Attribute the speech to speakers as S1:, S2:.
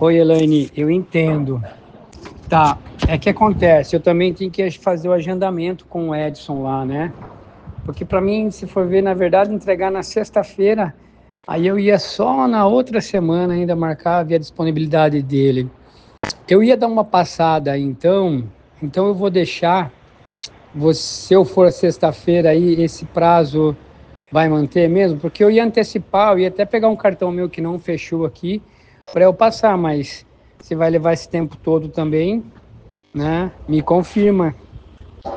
S1: Oi, Elaine, eu entendo. Tá, é que acontece, eu também tenho que fazer o agendamento com o Edson lá, né? Porque para mim, se for ver, na verdade, entregar na sexta-feira, aí eu ia só na outra semana ainda marcar, ver a disponibilidade dele. Eu ia dar uma passada, então eu vou deixar, se eu for sexta-feira aí, esse prazo vai manter mesmo? Porque eu ia antecipar, eu ia até pegar um cartão meu que não fechou aqui, para eu passar, mas se vai levar esse tempo todo também, né? Me confirma.